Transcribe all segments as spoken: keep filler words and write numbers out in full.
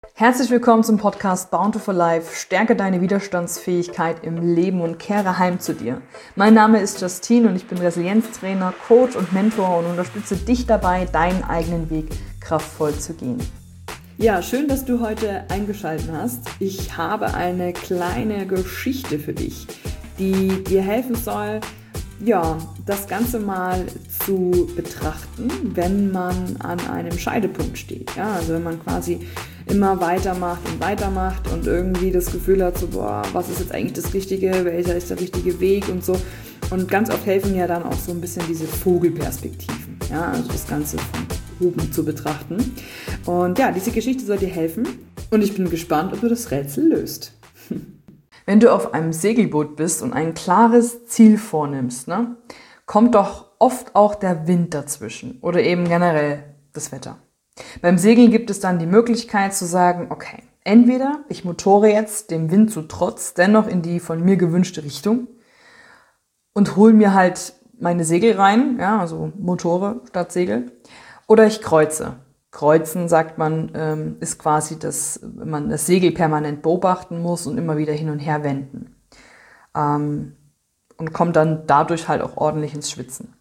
Herzlich willkommen zum Podcast Bountiful Life. Stärke deine Widerstandsfähigkeit im Leben und kehre heim zu dir. Mein Name ist Justine und ich bin Resilienztrainer, Coach und Mentor und unterstütze dich dabei, deinen eigenen Weg kraftvoll zu gehen. Ja, schön, dass du heute eingeschaltet hast. Ich habe eine kleine Geschichte für dich, die dir helfen soll, ja, das Ganze mal zu betrachten, wenn man an einem Scheidepunkt steht. Ja, also wenn man quasi immer weitermacht und weitermacht und irgendwie das Gefühl hat, so, boah, was ist jetzt eigentlich das Richtige, welcher ist der richtige Weg und so. Und ganz oft helfen ja dann auch so ein bisschen diese Vogelperspektiven, ja, also das Ganze von oben zu betrachten. Und ja, diese Geschichte soll dir helfen und ich bin gespannt, ob du das Rätsel löst. Wenn du auf einem Segelboot bist und ein klares Ziel vornimmst, ne, kommt doch oft auch der Wind dazwischen oder eben generell das Wetter. Beim Segeln gibt es dann die Möglichkeit zu sagen, okay, entweder ich motore jetzt dem Wind zu Trotz dennoch in die von mir gewünschte Richtung und hole mir halt meine Segel rein, ja, also Motore statt Segel, oder ich kreuze. Kreuzen, sagt man, ähm, ist quasi, dass man das Segel permanent beobachten muss und immer wieder hin und her wenden. Ähm, und kommt dann dadurch halt auch ordentlich ins Schwitzen.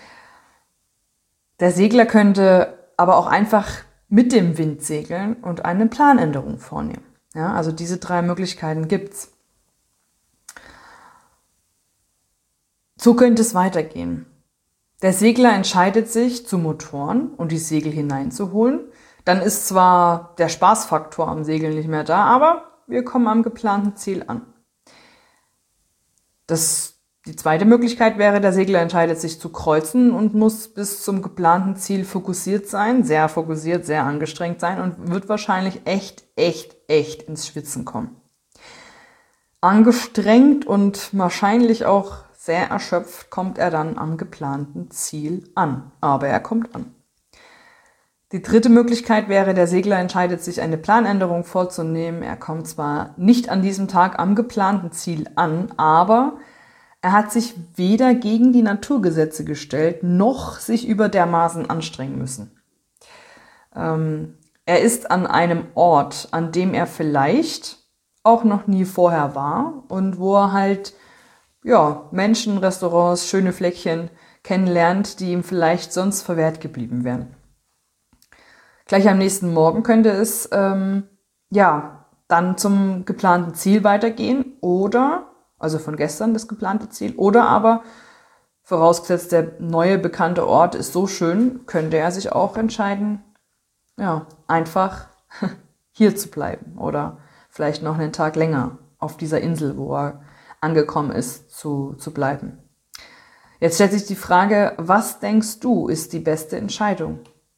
Der Segler könnte aber auch einfach mit dem Wind segeln und eine Planänderung vornehmen. Ja, also diese drei Möglichkeiten gibt's. So könnte es weitergehen. Der Segler entscheidet sich zu motoren und die Segel hineinzuholen. Dann ist zwar der Spaßfaktor am Segeln nicht mehr da, aber wir kommen am geplanten Ziel an. Das, die zweite Möglichkeit wäre, der Segler entscheidet sich zu kreuzen und muss bis zum geplanten Ziel fokussiert sein, sehr fokussiert, sehr angestrengt sein und wird wahrscheinlich echt, echt, echt ins Schwitzen kommen. Angestrengt und wahrscheinlich auch sehr erschöpft kommt er dann am geplanten Ziel an. Aber er kommt an. Die dritte Möglichkeit wäre, der Segler entscheidet sich, eine Planänderung vorzunehmen. Er kommt zwar nicht an diesem Tag am geplanten Ziel an, aber er hat sich weder gegen die Naturgesetze gestellt, noch sich über dermaßen anstrengen müssen. Ähm, er ist an einem Ort, an dem er vielleicht auch noch nie vorher war und wo er halt ja, Menschen, Restaurants, schöne Fleckchen kennenlernt, die ihm vielleicht sonst verwehrt geblieben wären. Gleich am nächsten Morgen könnte es ähm, ja dann zum geplanten Ziel weitergehen oder, also von gestern das geplante Ziel, oder aber, vorausgesetzt der neue bekannte Ort ist so schön, könnte er sich auch entscheiden, ja, einfach hier zu bleiben oder vielleicht noch einen Tag länger auf dieser Insel, wo er angekommen ist, zu, zu bleiben. Jetzt stellt sich die Frage, was denkst du, ist die beste Entscheidung?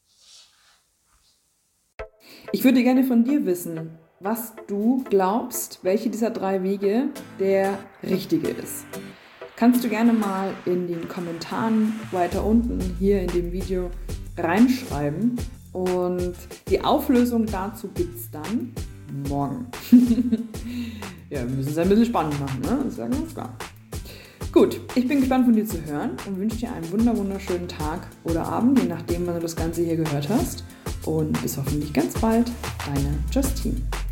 Ich würde gerne von dir wissen, was du glaubst, welche dieser drei Wege der richtige ist. Kannst du gerne mal in den Kommentaren weiter unten hier in dem Video reinschreiben und die Auflösung dazu gibt es dann morgen. Ja, wir müssen es ein bisschen spannend machen, ne? Das ist ja ganz klar. Gut, ich bin gespannt von dir zu hören und wünsche dir einen wunder wunderschönen Tag oder Abend, je nachdem, wann du das Ganze hier gehört hast. Und bis hoffentlich ganz bald, deine Justine.